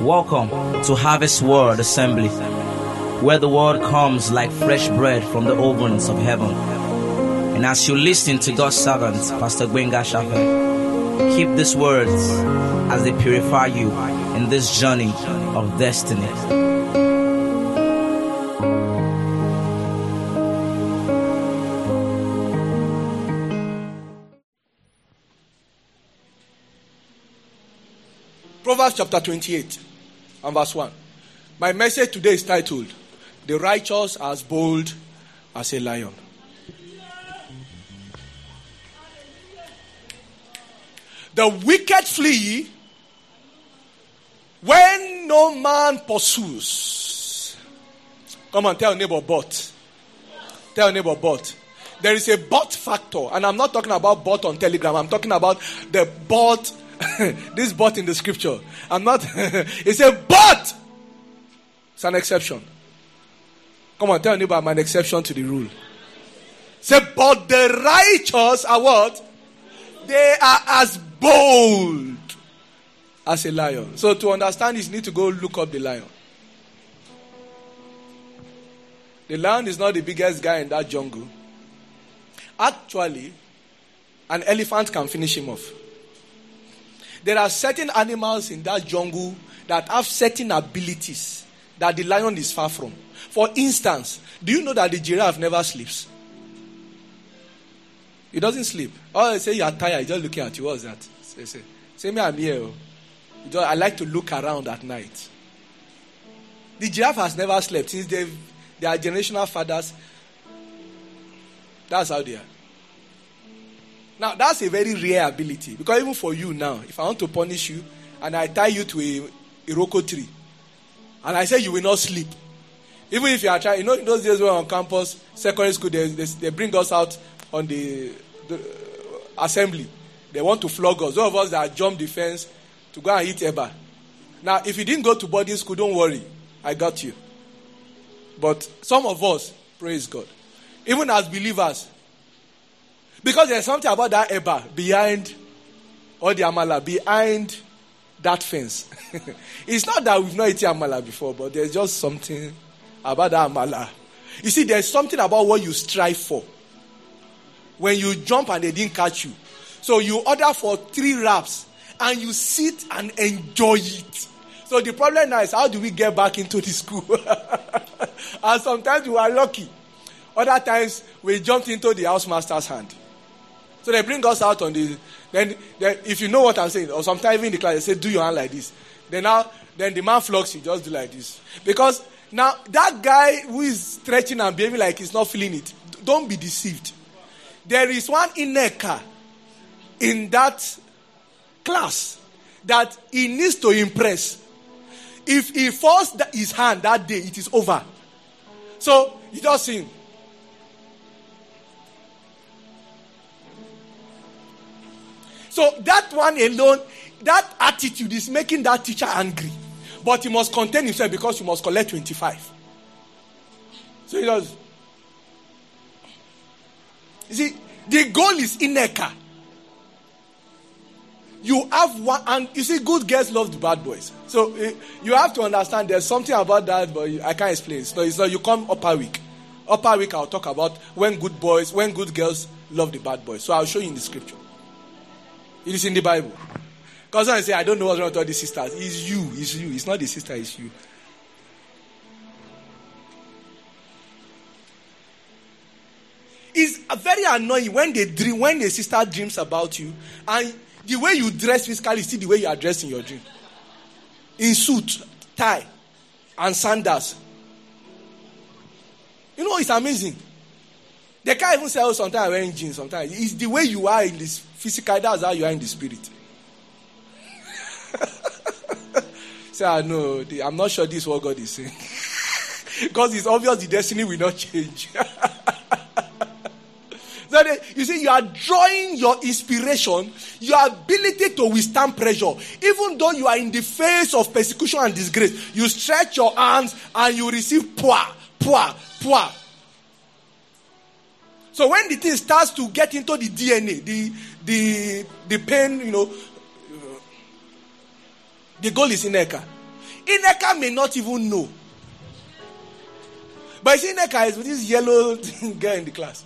Welcome to Harvest Word Assembly, where the word comes like fresh bread from the ovens of heaven. And as you listen to God's servant, Pastor Gbenga Shafe, keep these words as they purify you in this journey of destiny. Proverbs chapter 28 and verse 1. My message today is titled, The Righteous are as bold as a lion. The wicked flee when no man pursues. Come on, tell your neighbor, but. Tell your neighbor, but. There is a but factor. And I'm not talking about but on Telegram. I'm talking about the but. This but in the scripture. I'm not. It's a but. It's an exception. Come on, tell your neighbor I'm an exception to the rule. Say, but the righteous are what? They are as bold as a lion. So to understand this, you need to go look up the lion. The lion is not the biggest guy in that jungle. Actually, an elephant can finish him off. There are certain animals in that jungle that have certain abilities that the lion is far from. For instance, do you know that the giraffe never sleeps? He doesn't sleep. Oh, say you are tired, he's just looking at you. What's that? Say me, I'm here. I like to look around at night. The giraffe has never slept since they are generational fathers. That's how they are. Now, that's a very rare ability. Because even for you now, if I want to punish you, and I tie you to a Iroko tree, and I say you will not sleep, even if you are trying, you know, in those days when on campus, secondary school, they bring us out on the assembly. They want to flog us. Those of us that jump the fence to go and eat eba. Now, if you didn't go to boarding school, don't worry. I got you. But some of us, praise God, even as believers, because there's something about that eba behind, or the amala, behind that fence. It's not that we've not eaten amala before, but there's just something about that amala. You see, there's something about what you strive for. When you jump and they didn't catch you. So you order for 3 wraps and you sit and enjoy it. So the problem now is, how do we get back into the school? And sometimes we are lucky. Other times we jumped into the housemaster's hand. So they bring us out on the, then if you know what I'm saying, or sometimes even in the class they say, do your hand like this. Then the man flogs you, just do like this. Because now that guy who is stretching and behaving like he's not feeling it, don't be deceived. There is one Ineka in that class that he needs to impress. If he falls his hand that day, it is over. So he just sing. So that one alone, that attitude is making that teacher angry. But he must contain himself because he must collect 25. So he does. You see, the goal is Ineka. You have one, and you see, good girls love the bad boys. So you have to understand there's something about that, but I can't explain. It's not you come upper week. Upper week I'll talk about when good girls love the bad boys. So I'll show you in the scripture. It is in the Bible. Because when I say I don't know what's wrong with all these sisters, it's you. It's not the sister, it's you. It's very annoying when the sister dreams about you, and the way you dress physically is still the way you are dressed in your dream. In suit, tie, and sandals. You know, it's amazing. They can't even say, oh, sometimes I'm wearing jeans, sometimes. It's the way you are in this physical, that's how you are in the spirit. Say, no, I'm not sure this is what God is saying. Because it's obvious the destiny will not change. So you see, you are drawing your inspiration, your ability to withstand pressure. Even though you are in the face of persecution and disgrace, you stretch your hands and you receive power. So when the thing starts to get into the DNA, the pain, the goal is Ineka. Ineka may not even know. But you see, Ineka is with this yellow girl in the class.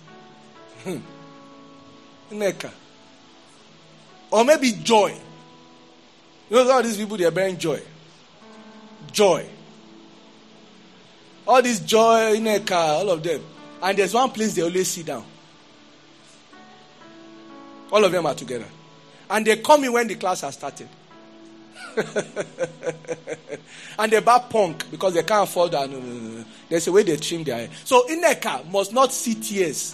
Ineka. Or maybe Joy. You know, all these people, they are bearing joy. Joy. All this Joy, Ineka, all of them. And there's one place they always sit down. All of them are together. And they come in when the class has started. And they buy punk because they can't afford that. No. There's a way they trim their hair. So Ineka must not see tears.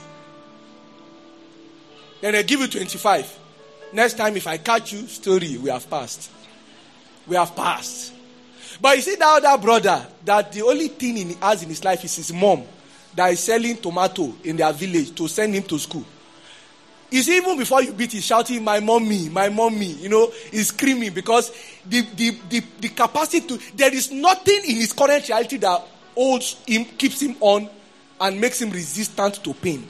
Then they give you 25. Next time, if I catch you, story, we have passed. We have passed. But you see that other brother, that the only thing he has in his life is his mom that is selling tomato in their village to send him to school. You see, even before you beat, he's shouting, my mommy, you know, he's screaming because the capacity to, there is nothing in his current reality that holds him, keeps him on and makes him resistant to pain.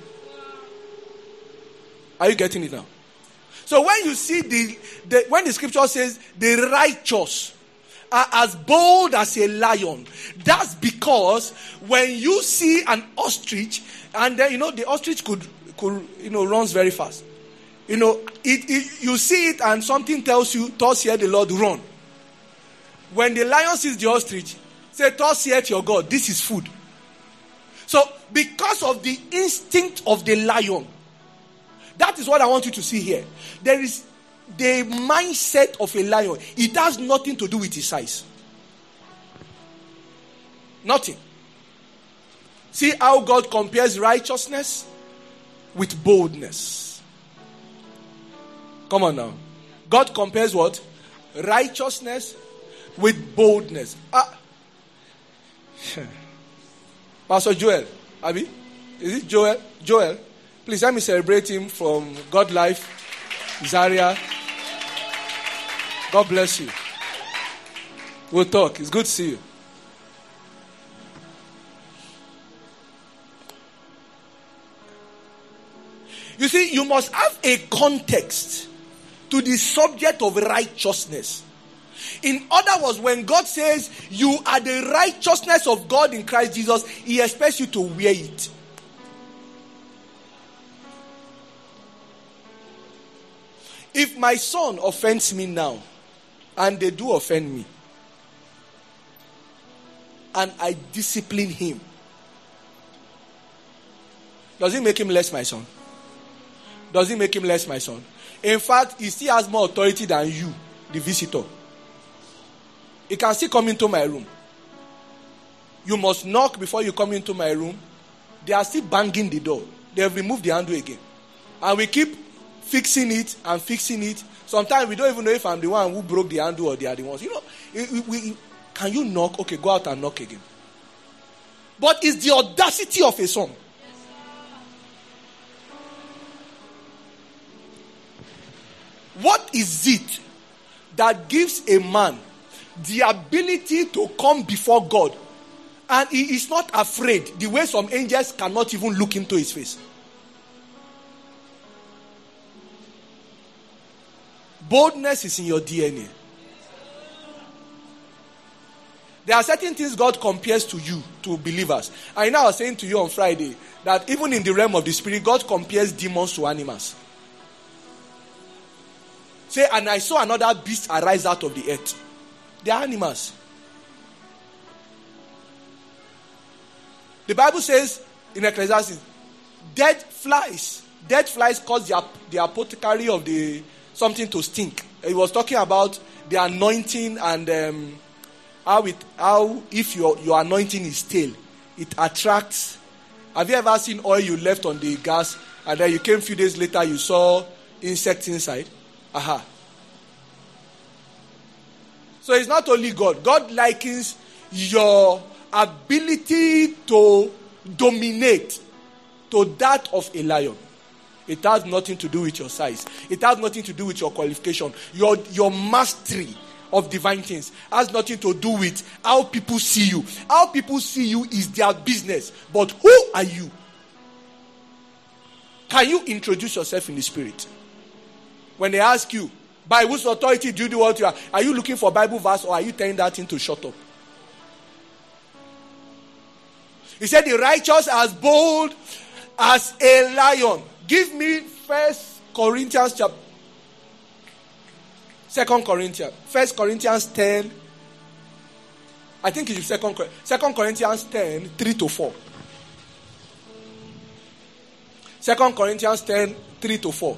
Are you getting it now? So when you see when the scripture says the righteous are as bold as a lion, that's because when you see an ostrich, and then, you know, the ostrich could runs very fast. You know, you see it and something tells you, thus hear the Lord, run. When the lion sees the ostrich, say, thus hear your God, this is food. So because of the instinct of the lion, that is what I want you to see here. There is the mindset of a lion. It has nothing to do with his size. Nothing. See how God compares righteousness with boldness. Come on now. God compares what? Righteousness with boldness. Pastor Joel, Abi? Is it Joel? Joel? Please let me celebrate him from God Life, Zaria. God bless you. We'll talk. It's good to see you. You see, you must have a context to the subject of righteousness. In other words, when God says you are the righteousness of God in Christ Jesus, He expects you to wear it. If my son offends me now, and they do offend me, and I discipline him, does it make him less my son? Does it make him less my son? In fact, he still has more authority than you, the visitor. He can still come into my room. You must knock before you come into my room. They are still banging the door. They have removed the handle again. And we keep fixing it and fixing it. Sometimes we don't even know if I'm the one who broke the handle or they are the ones. You know, can you knock? Okay, go out and knock again. But it's the audacity of a son. What is it that gives a man the ability to come before God and he is not afraid the way some angels cannot even look into his face? Boldness is in your DNA. There are certain things God compares to you, to believers. I know I was saying to you on Friday that even in the realm of the spirit, God compares demons to animals. Say, and I saw another beast arise out of the earth. They are animals. The Bible says in Ecclesiastes, dead flies cause the apothecary of the something to stink. He was talking about the anointing and how if your anointing is stale, it attracts. Have you ever seen oil you left on the gas and then you came a few days later you saw insects inside? Aha. So it's not only God. God likens your ability to dominate to that of a lion. It has nothing to do with your size. It has nothing to do with your qualification. Your mastery of divine things has nothing to do with how people see you. How people see you is their business. But who are you? Can you introduce yourself in the spirit? When they ask you, by whose authority do you do what you are you looking for Bible verse or are you telling that thing to shut up? He said, the righteous as bold as a lion. Give me 1 Corinthians 10. I think it is 2 Corinthians 10, 3-4. 2 Corinthians 10, 3-4.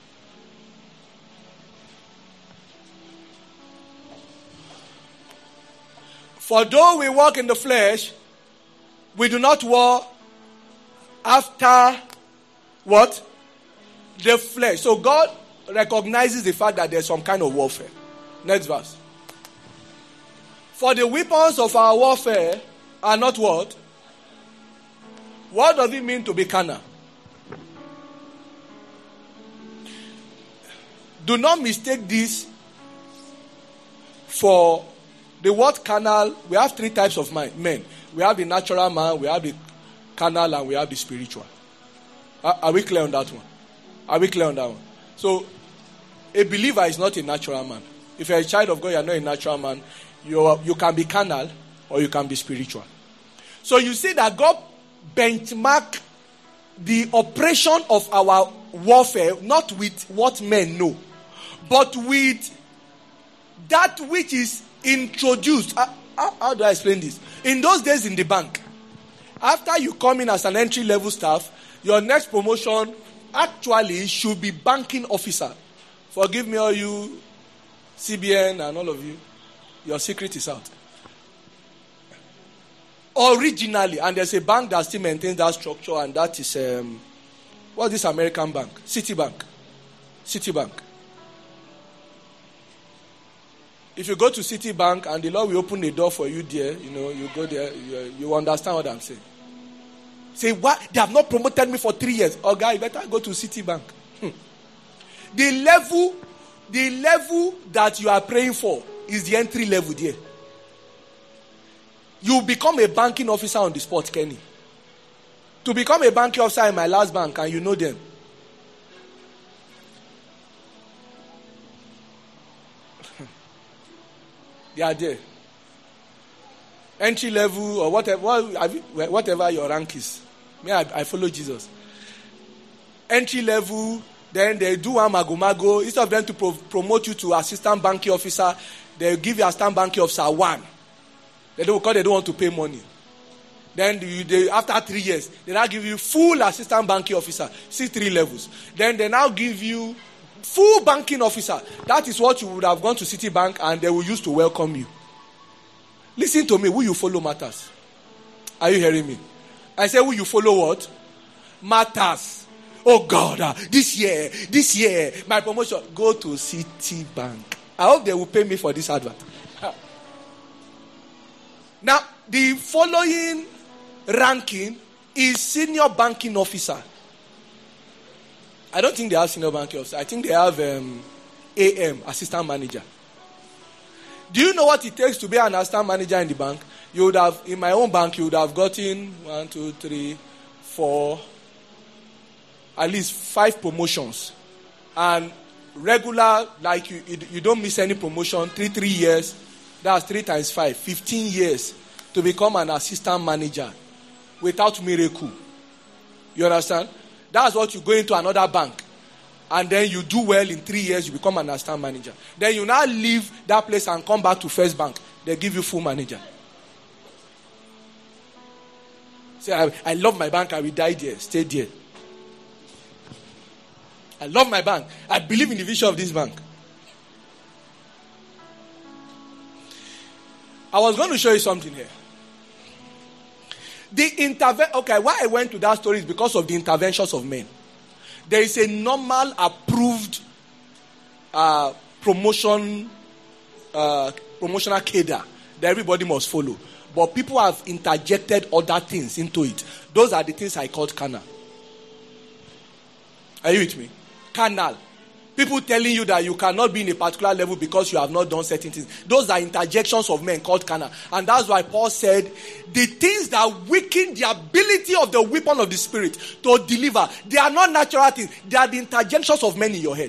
For though we walk in the flesh, we do not war after what? The flesh. So God recognizes the fact that there's some kind of warfare. Next verse. For the weapons of our warfare are not what? What does it mean to be carnal? Do not mistake this for the word carnal. We have three types of men. We have the natural man, we have the carnal, and we have the spiritual. Are we clear on that one? So, a believer is not a natural man. If you're a child of God, you're not a natural man. You can be carnal or you can be spiritual. So you see that God benchmark the operation of our warfare not with what men know, but with that which is introduced. How do I explain this? In those days in the bank, after you come in as an entry-level staff, your next promotion actually should be banking officer. Forgive me, all you CBN and all of you. Your secret is out. Originally, and there's a bank that still maintains that structure, and that is, what's this American bank? Citibank. If you go to Citibank and the Lord will open the door for you there, you go there, you understand what I'm saying. Say, what? They have not promoted me for 3 years. Oh, guy, you better go to Citibank. The level that you are praying for is the entry level there. You become a banking officer on the spot, Kenny. To become a banking officer in my last bank, and you know them. They are there. Entry level or whatever your rank is. I follow Jesus. Entry level, then they do a mago. Instead of them to promote you to assistant banking officer, they give you assistant banking officer 1. They don't want to pay money. Then after 3 years, they now give you full assistant banking officer. See 3 levels. Then they now give you full banking officer. That is what you would have gone to Citibank and they will use to welcome you. Listen to me. Who you follow matters. Are you hearing me? I say who you follow what? Matters. Oh God, this year, my promotion. Go to Citibank. I hope they will pay me for this advert. Now, the following ranking is senior banking officer. I don't think they have senior banking officer. I think they have AM, assistant manager. Do you know what it takes to be an assistant manager in the bank? You would have, in my own bank, you would have gotten 1, 2, 3, 4, at least 5 promotions. And regular, like you don't miss any promotion, 3 years. That's 3 times 5, 15 years to become an assistant manager without miracle. You understand? That's what you go into another bank. And then you do well in 3 years, you become an assistant manager. Then you now leave that place and come back to First Bank. They give you full manager. Say, I love my bank, I will die there, stay there. I love my bank. I believe in the vision of this bank. I was going to show you something here. Why I went to that story is because of the interventions of men. There is a normal approved promotional cadre that everybody must follow. But people have interjected other things into it. Those are the things I called carnal. Are you with me? Carnal. People telling you that you cannot be in a particular level because you have not done certain things. Those are interjections of men called carnal. And that's why Paul said, the things that weaken the ability of the weapon of the Spirit to deliver, they are not natural things. They are the interjections of men in your head.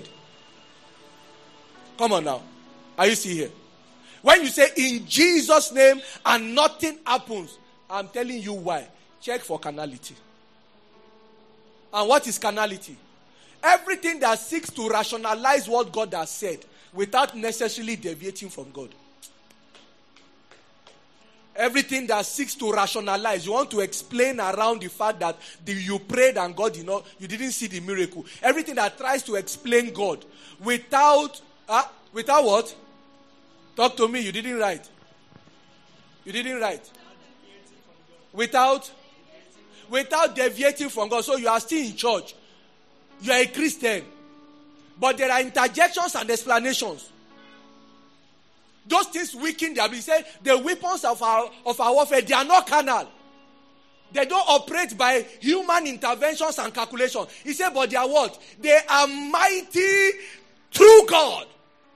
Come on now. Are you still here? When you say in Jesus' name and nothing happens, I'm telling you why. check for carnality. And what is carnality? Everything that seeks to rationalize what God has said without necessarily deviating from God. Everything that seeks to rationalize, you want to explain around the fact that you prayed and God you didn't see the miracle. Everything that tries to explain God without what? Talk to me, you didn't write. You didn't write. Without deviating from God. So you are still in church. You are a Christian. But there are interjections and explanations. Those things weaken their ability. Say the weapons of our warfare, they are not carnal. They don't operate by human interventions and calculations. He said, but they are what? They are mighty through God.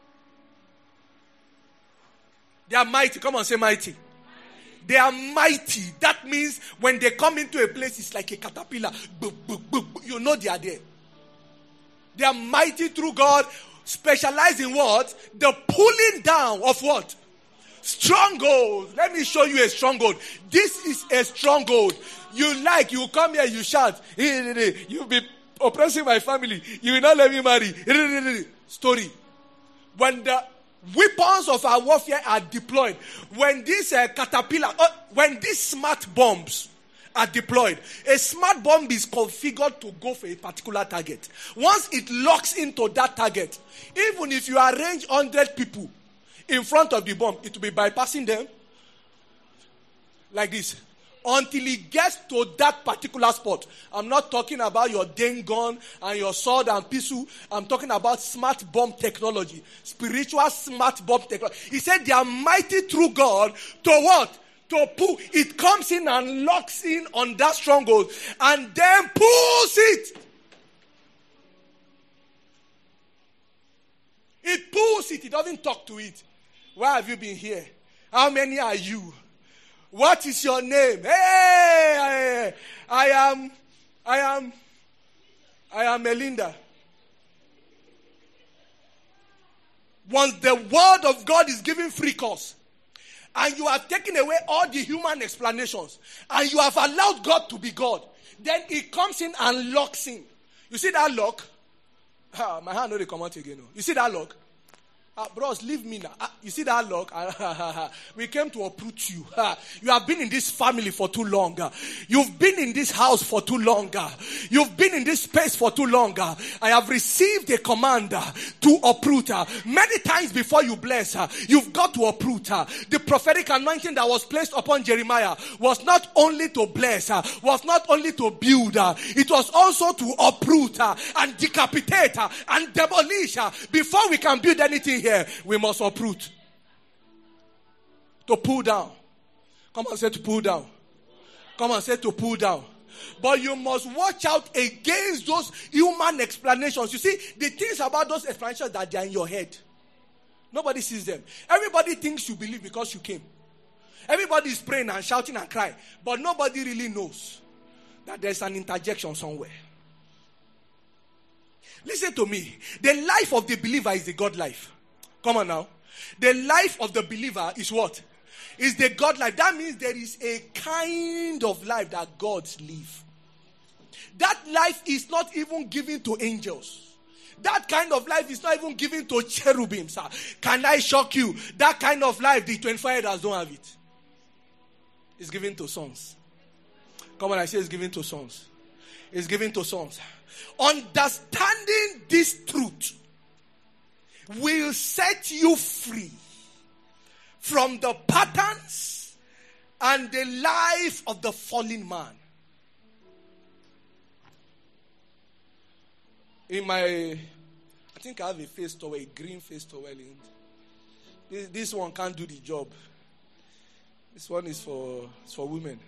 They are mighty. Come on, say mighty. They are mighty. That means when they come into a place, it's like a caterpillar. You know they are there. They are mighty through God. Specialize in what? The pulling down of what? Strongholds. Let me show you a stronghold. This is a stronghold. You come here, you shout. You'll be oppressing my family. You will not let me marry. Story. When the weapons of our warfare are deployed, when these when these smart bombs are deployed, a smart bomb is configured to go for a particular target. Once it locks into that target, even if you arrange 100 people in front of the bomb, it will be bypassing them like this until it gets to that particular spot. I'm not talking about your dang gun and your sword and pistol. I'm talking about smart bomb technology, spiritual smart bomb technology. He said they are mighty through God to what? To pull. It comes in and locks in on that stronghold and then pulls it. It pulls it. It doesn't talk to it. Why have you been here? How many are you? What is your name? Hey, I am Melinda. Once the word of God is given free course, and you have taken away all the human explanations, and you have allowed God to be God, then it comes in and locks in. You see that lock? My hand no dey come out again. You see that lock? Bros, leave me now. You see that lock? We came to uproot you. You have been in this family for too long. You've been in this house for too long. You've been in this space for too long. I have received a command to uproot. Many times before you bless, you've got to uproot. The prophetic anointing that was placed upon Jeremiah was not only to bless, was not only to build, it was also to uproot and decapitate and demolish. Before we can build anything here, we must uproot. To pull down. Come on, say to pull down. Come on, say to pull down. But you must watch out against those human explanations. You see, the things about those explanations that they are in your head. Nobody sees them. Everybody thinks you believe because you came. Everybody is praying and shouting and crying. But nobody really knows that there's an interjection somewhere. Listen to me. The life of the believer is the God life. Come on now. The life of the believer is what? Is the God life. That means there is a kind of life that gods live. That life is not even given to angels. That kind of life is not even given to cherubims. Can I shock you? That kind of life, the 24 elders don't have it. It's given to sons. Come on, I say it's given to sons. It's given to sons. Understanding this truth will set you free from the patterns and the life of the fallen man. I think I have a face towel, a green face towel. This one can't do the job. This one is for women.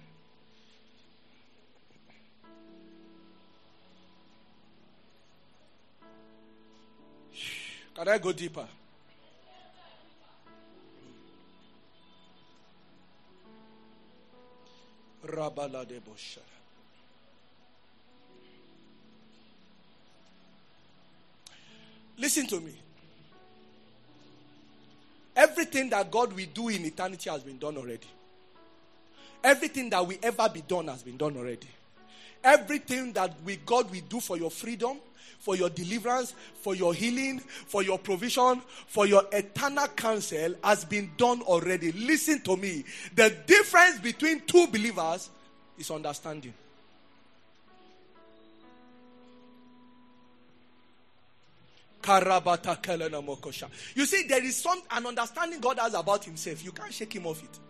Can I go deeper? Listen to me. Everything that God will do in eternity has been done already. Everything that will ever be done has been done already. Everything that God will do for your freedom, for your deliverance, for your healing, for your provision, for your eternal counsel has been done already. Listen to me. The difference between two believers is understanding. You see, there is an understanding God has about himself. You can't shake him off it.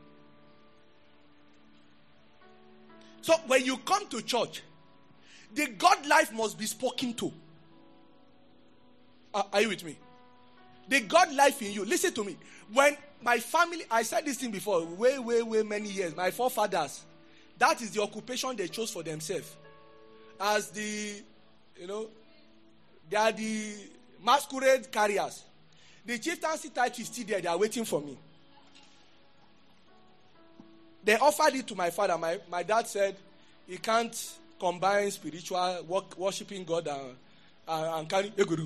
So when you come to church, the God life must be spoken to. Are you with me? The God life in you. Listen to me. When my family, I said this thing before, way many years. My forefathers, that is the occupation they chose for themselves. As they are the masquerade carriers. The chieftaincy title is still there. They are waiting for me. They offered it to my father. My dad said he can't combine spiritual worshiping God and carry eguru.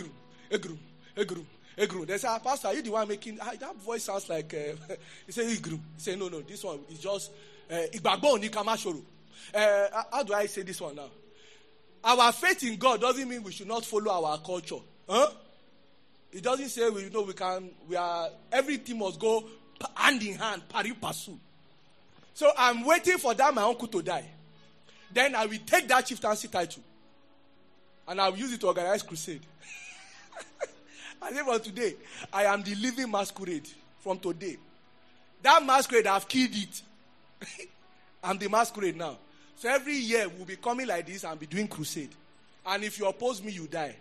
They said, Pastor, are you the one making that voice sounds like he said eguru. He said, no, this one is just igbagbo ni kamashoro. How do I say this one now? Our faith in God doesn't mean we should not follow our culture. Huh? It doesn't say everything must go hand in hand, pari passu. So I'm waiting for that my uncle to die. Then I will take that chieftaincy title. And I will use it to organize crusade. And then from today, I am the living masquerade from today. That masquerade, I've killed it. I'm the masquerade now. So every year we'll be coming like this and be doing crusade. And if you oppose me, you die.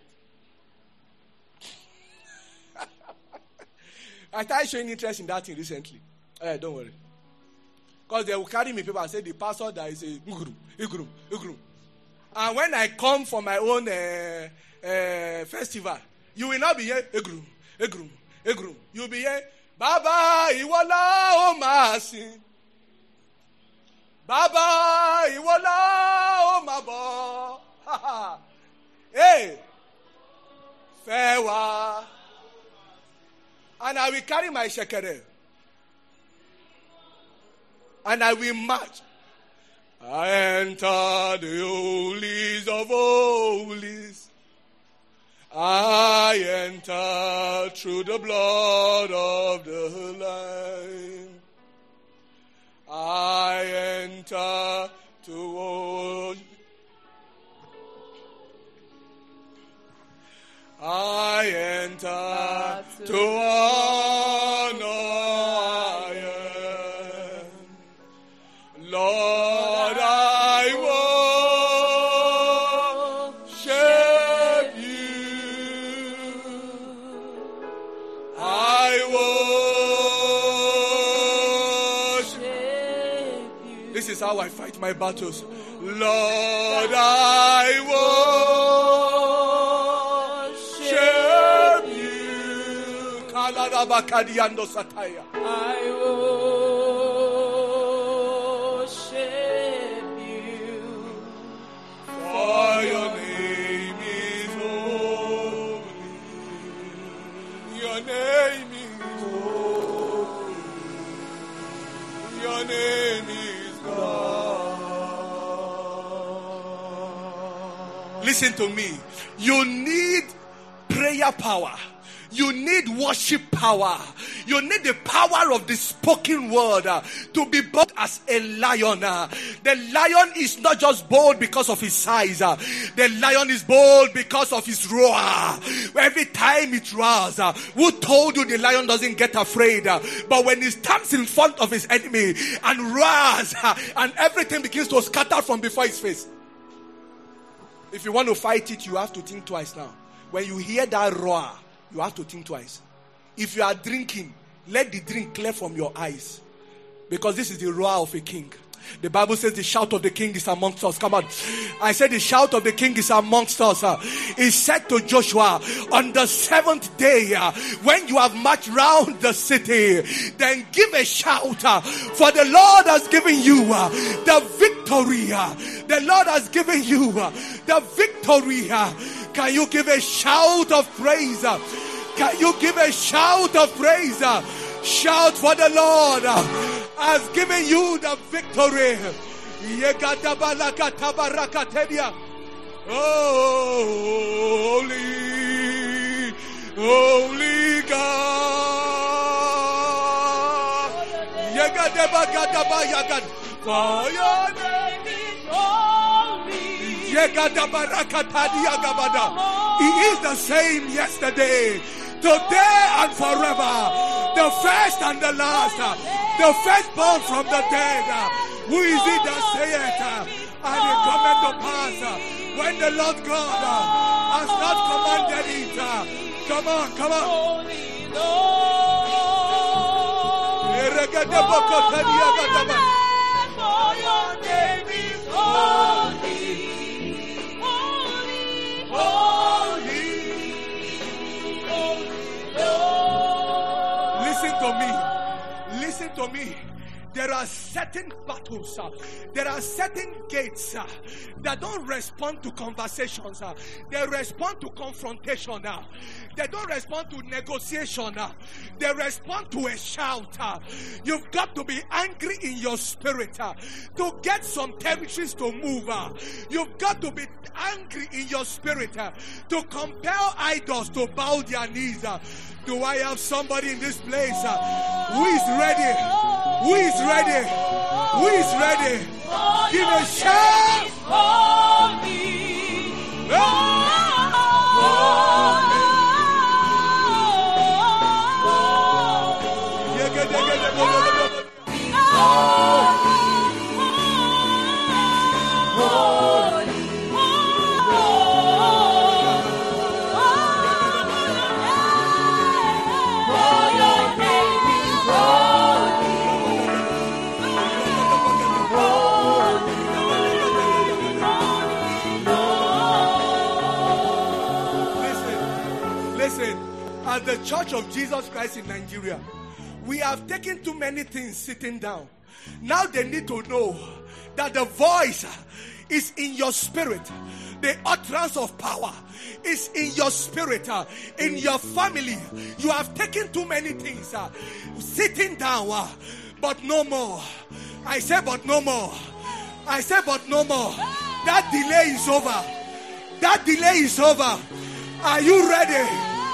I started showing interest in that thing recently. Don't worry. Because they will carry me people and say the pastor that is a igrum. And when I come for my own festival, you will not be here, igrum. You will be here, Baba, Iwala, O Masin. Baba, Iwala, O Mabo. Hey, farewell. And I will carry my shekere. And I will march. I enter the holies of holies. I enter through the blood of the Lamb. I enter to I enter to honor I am. Lord, I worship you. I worship you. This is how I fight my battles. Lord, I worship you. I worship you. For your name is holy. Your name is holy. Your name is God. Listen to me. You need prayer power. You need worship power. You need the power of the spoken word to be bold as a lion. The lion is not just bold because of his size. The lion is bold because of his roar. Every time it roars, who told you the lion doesn't get afraid? But when he stands in front of his enemy and roars, and everything begins to scatter from before his face. If you want to fight it, you have to think twice now. When you hear that roar, you have to think twice. If you are drinking, let the drink clear from your eyes. Because this is the roar of a king. The Bible says the shout of the king is amongst us. Come on. I said the shout of the king is amongst us. He said to Joshua, on the seventh day, when you have marched round the city, then give a shout, for the Lord has given you the victory. The Lord has given you the victory. Can you give a shout of praise? Can you give a shout of praise? Shout for the Lord. has given you the victory. Holy, holy God. For your name is holy. He is the same yesterday, today and forever. The first and the last. The firstborn from the dead. Who is it that saith, and it cometh to pass when the Lord God has not commanded it? Come on, come on. For your name is holy, holy, holy, holy. Listen to me. Listen to me. There are certain battles, there are certain gates that don't respond to conversations. They respond to confrontation. They don't respond to negotiation. They respond to a shout. You've got to be angry in your spirit to get some territories to move. You've got to be angry in your spirit to compel idols to bow their knees. Do I have somebody in this place who is ready? Who is ready? Who is ready? Give a shout! As the Church of Jesus Christ in Nigeria, we have taken too many things sitting down. Now they need to know that the voice is in your spirit. The utterance of power is in your spirit, in your family. You have taken too many things sitting down, but no more. I say, but no more. I say, but no more. That delay is over. That delay is over. Are you ready?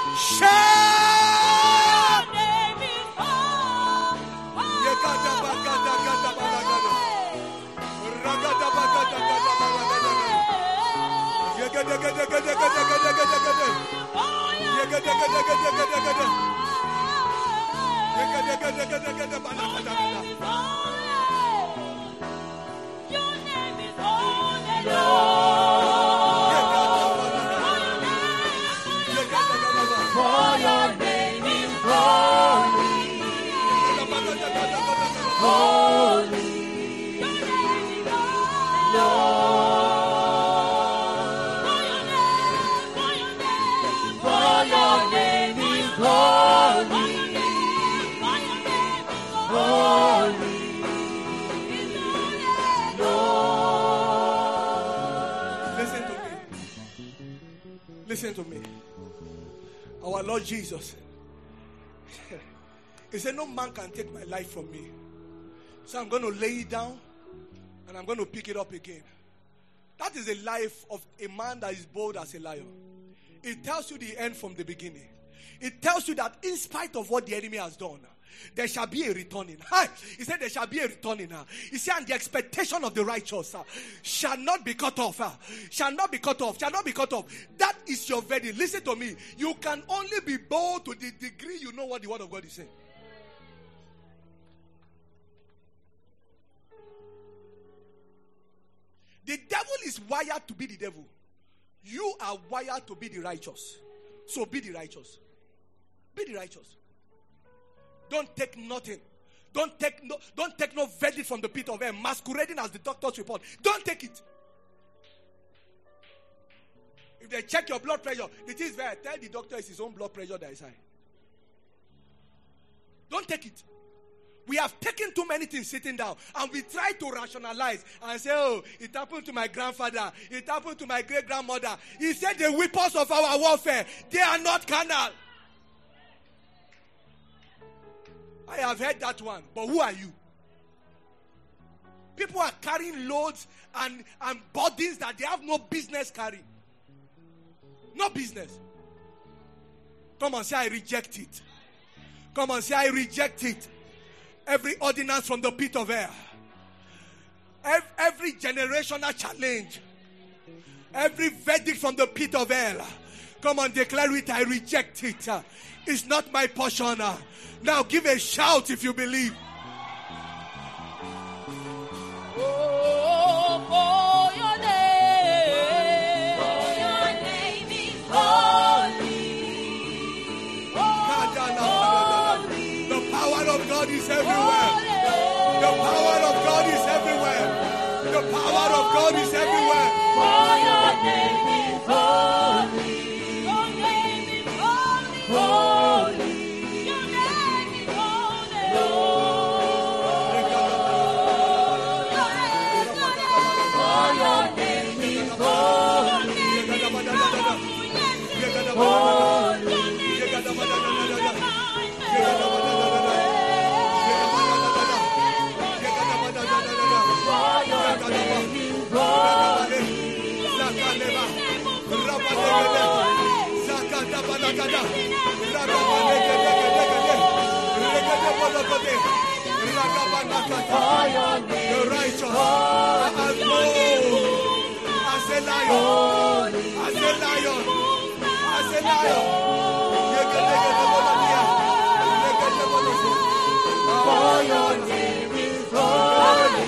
Shout! Your name is holy, for your name is holy, holy, for your name is holy, holy, Listen to me. Listen to me. Our Lord Jesus, He said, no man can take my life from me. So I'm going to lay it down and I'm going to pick it up again. That is a life of a man that is bold as a lion. It tells you the end from the beginning. It tells you that in spite of what the enemy has done, there shall be a returning. He said there shall be a returning. He said, and the expectation of the righteous shall not be cut off. Shall not be cut off. Shall not be cut off. That is your verdict. Listen to me. You can only be bold to the degree you know what the word of God is saying. The devil is wired to be the devil. You are wired to be the righteous. So be the righteous. Be the righteous. Don't take nothing. Don't take no verdict from the pit of hell, masquerading as the doctor's report. Don't take it. If they check your blood pressure, it is there. Tell the doctor it's his own blood pressure that is high. Don't take it. We have taken too many things sitting down and we try to rationalize and say, oh, it happened to my grandfather. It happened to my great-grandmother. He said the weapons of our warfare, they are not carnal. I have heard that one. But who are you? People are carrying loads and burdens that they have no business carrying. No business. Come on, say, I reject it. Come on, say, I reject it. Every ordinance from the pit of hell. Every generational challenge. Every verdict from the pit of hell. Come on, declare it. I reject it. It's not my portion. Now give a shout if you believe. God is everywhere. The power of God is everywhere. The power of God is everywhere. For your name is holy. Your name is holy. Holy. Your name is holy. For your name is holy. The righteous as a lion, as a lion, as a lion. For your name is holy.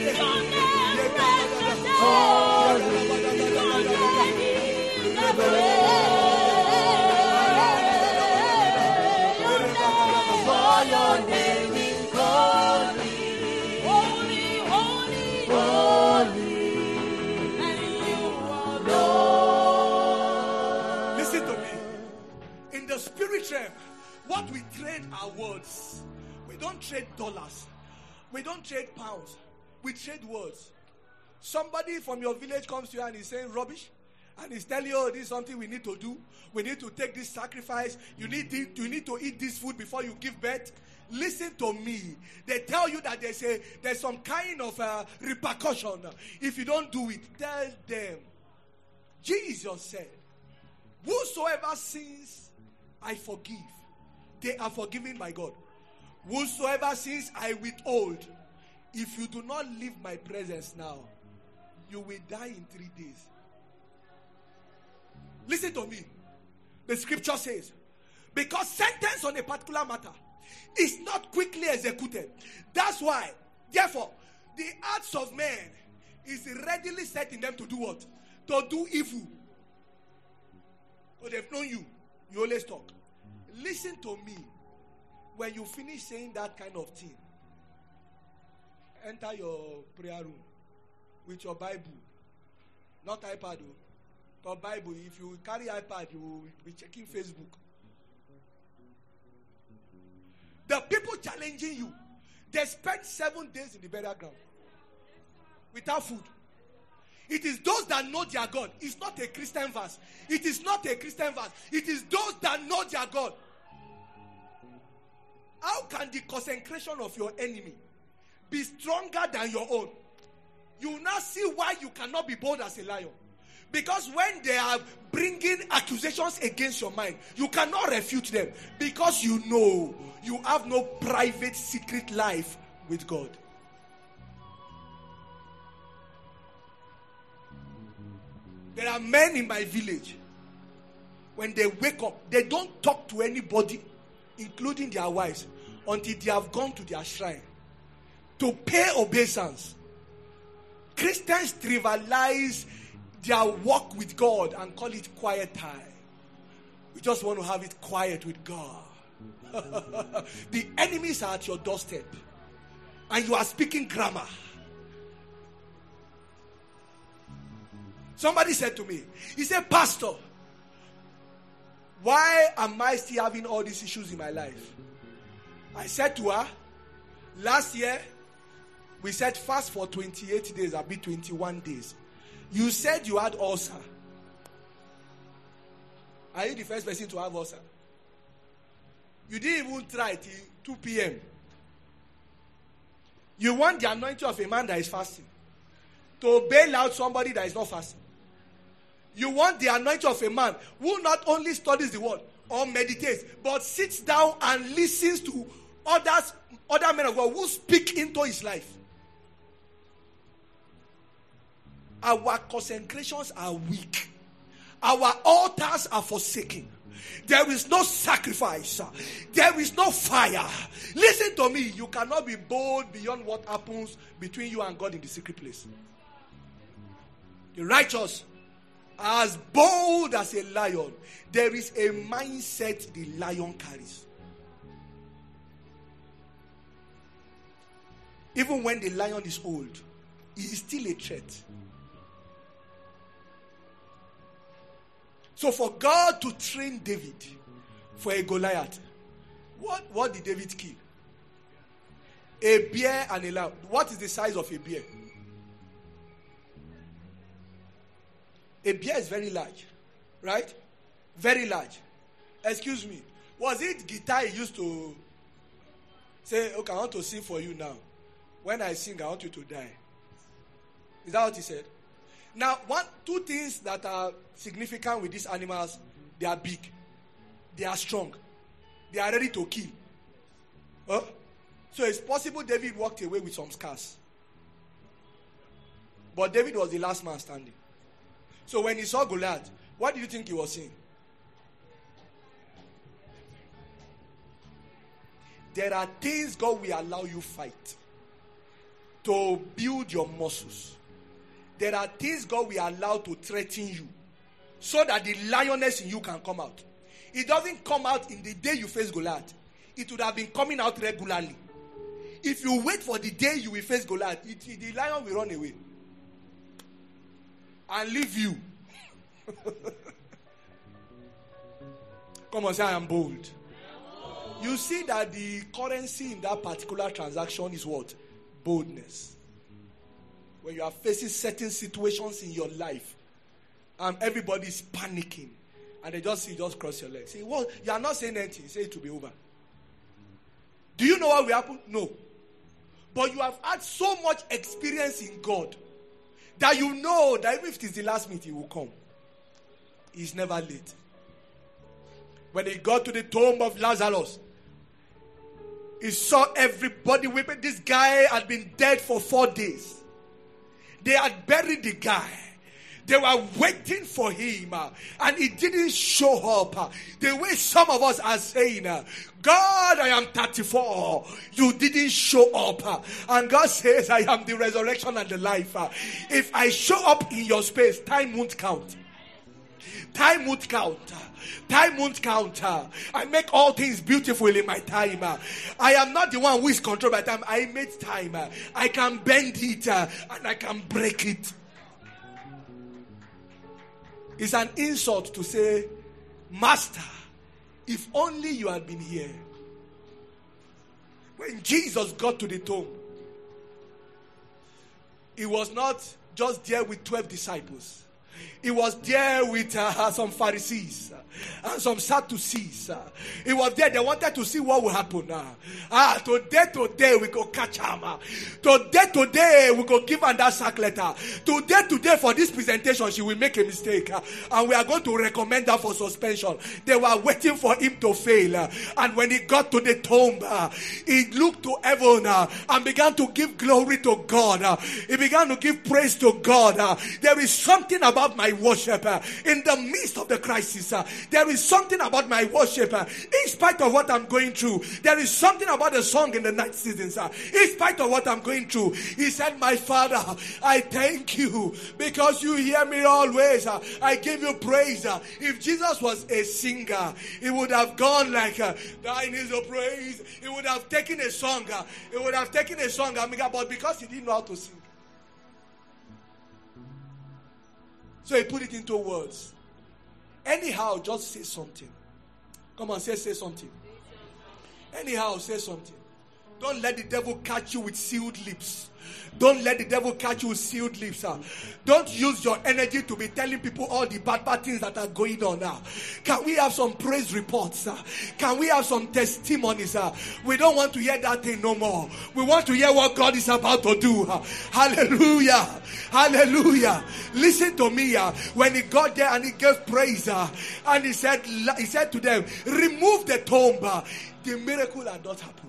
Your name is holy, holy, holy, holy, and you are Lord. Listen to me. In the spirit realm, what we trade are words. We don't trade dollars. We don't trade pounds. We trade words. Somebody from your village comes to you and is saying rubbish. And he's telling you, oh, this is something we need to do. We need to take this sacrifice. You need to eat this food before you give birth. Listen to me. They tell you that there's some kind of repercussion if you don't do it. Tell them. Jesus said, whosoever sins, I forgive. They are forgiven by God. Whosoever sins, I withhold. If you do not leave my presence now, you will die in 3 days. Listen to me. The scripture says, because sentence on a particular matter is not quickly executed. That's why, therefore, the hearts of men is readily set in them to do what? To do evil. So they've known you. You always talk. Listen to me. When you finish saying that kind of thing, enter your prayer room with your Bible. Not iPad, but Bible. If you carry iPad, you will be checking Facebook. The people challenging you, they spent 7 days in the burial ground without food. It is those that know their God. It's not a Christian verse. It is not a Christian verse. It is those that know their God. How can the consecration of your enemy be stronger than your own? You will now see why you cannot be bold as a lion. Because when they are bringing accusations against your mind, you cannot refute them. Because you know you have no private secret life with God. There are men in my village, when they wake up, they don't talk to anybody, including their wives, until they have gone to their shrine to pay obeisance. Christians trivialize their walk with God and call it quiet time. We just want to have it quiet with God. The enemies are at your doorstep and you are speaking grammar. Somebody said to me, he said, Pastor, why am I still having all these issues in my life? I said to her, last year, we said fast for 28 days, I'll be 21 days. You said you had ulcer. Are you the first person to have ulcer? You didn't even try till 2 p.m. You want the anointing of a man that is fasting to bail out somebody that is not fasting. You want the anointing of a man who not only studies the word or meditates, but sits down and listens to other men of God who speak into his life. Our consecrations are weak. Our altars are forsaken. There is no sacrifice. There is no fire. Listen to me. You cannot be bold beyond what happens between you and God in the secret place. The righteous are as bold as a lion. There is a mindset the lion carries. Even when the lion is old, he is still a threat. So for God to train David for a Goliath, what did David kill? A bear and a lamb. What is the size of a bear? A bear is very large, right? Very large. Excuse me. Was it guitar he used to say, okay, I want to sing for you now. When I sing, I want you to die. Is that what he said? Now, two things that are significant with these animals: they are big, they are strong, they are ready to kill. Huh? So it's possible David walked away with some scars. But David was the last man standing. So when he saw Goliath, what do you think he was saying? There are things God will allow you fight to build your muscles. There are things God will allow to threaten you so that the lioness in you can come out. It doesn't come out in the day you face Goliath. It would have been coming out regularly. If you wait for the day you will face Goliath, the lion will run away and leave you. Come on, say I am bold. You see that the currency in that particular transaction is what? Boldness. When you are facing certain situations in your life, and everybody is panicking, and they just cross your legs. Say, well, you are not saying anything. Say it will be over. Do you know what will happen? No. But you have had so much experience in God that you know that even if it is the last minute, He will come. He's never late. When they got to the tomb of Lazarus, he saw everybody weeping. This guy had been dead for 4 days. They had buried the guy. They were waiting for him, and he didn't show up. The way some of us are saying, God, I am 34. You didn't show up. And God says, I am the resurrection and the life. If I show up in your space, time won't count. Time won't count. Time won't count. I make all things beautiful in my time. I am not the one who is controlled by time. I made time. I can bend it and I can break it. It's an insult to say, Master, if only you had been here. When Jesus got to the tomb, he was not just there with 12 disciples. He was there with some Pharisees and some Sadducees. He was there. They wanted to see what will happen. Today we go catch him. Today we go give her that sack letter. Today for this presentation she will make a mistake. And we are going to recommend her for suspension. They were waiting for him to fail. And when he got to the tomb, he looked to heaven and began to give glory to God. He began to give praise to God. There is something about my worship in the midst of the crisis. There is something about my worship in spite of what I'm going through. There is something about the song in the night seasons in spite of what I'm going through. He said, my Father, I thank you because you hear me always. I give you praise. If Jesus was a singer, he would have gone like thine is a praise. He would have taken a song. But because he didn't know how to sing, so he put it into words. Anyhow, just say something. Come on, say something. Anyhow, say something. Don't let the devil catch you with sealed lips. Don't let the devil catch you with sealed lips. Don't use your energy to be telling people all the bad things that are going on now. Can we have some praise reports? Can we have some testimonies? We don't want to hear that thing no more. We want to hear what God is about to do. Hallelujah. Hallelujah. Listen to me. When he got there and he gave praise, and he said to them, remove the tomb. The miracle had not happened.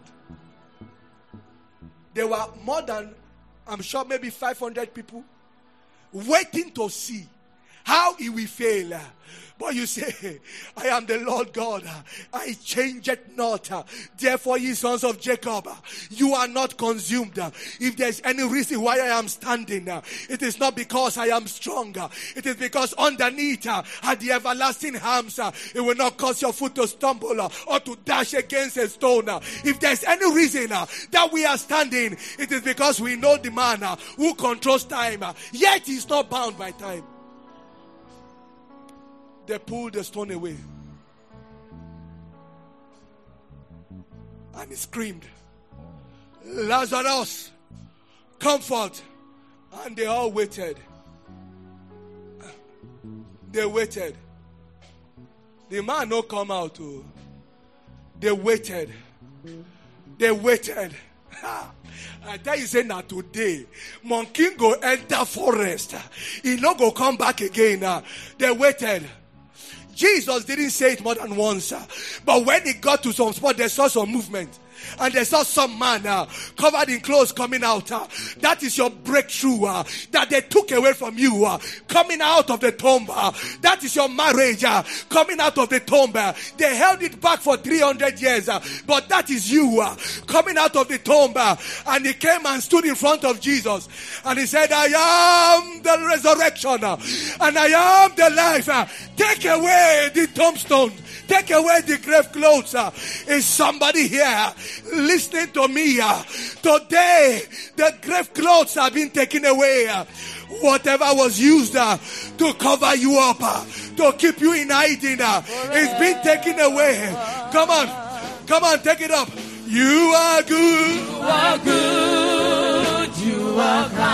There were more than, I'm sure, maybe 500 people waiting to see how he will fail. But you say, I am the Lord God. I change it not. Therefore, ye sons of Jacob, you are not consumed. If there's any reason why I am standing, it is not because I am strong. It is because underneath are the everlasting arms. It will not cause your foot to stumble or to dash against a stone. If there's any reason that we are standing, it is because we know the man who controls time. Yet he's not bound by time. They pulled the stone away. And he screamed, Lazarus, come forth. And they all waited. They waited. The man no come out. Too. They waited. They waited. I tell you, say now today, monkey go enter forest. He no go come back again. They waited. Jesus didn't say it more than once. But when he got to some spot, they saw some movement. And they saw some man covered in clothes coming out. That is your breakthrough that they took away from you. Coming out of the tomb. That is your marriage coming out of the tomb. They held it back for 300 years. But that is you coming out of the tomb. And he came and stood in front of Jesus. And he said, I am the resurrection. And I am the life. Take away the tombstone. Take away the grave clothes. Is somebody here listening to me? Today, the grave clothes have been taken away. Whatever was used to cover you up, to keep you in hiding, it's been taken away. Come on, take it up. You are good. You are good. You are kind.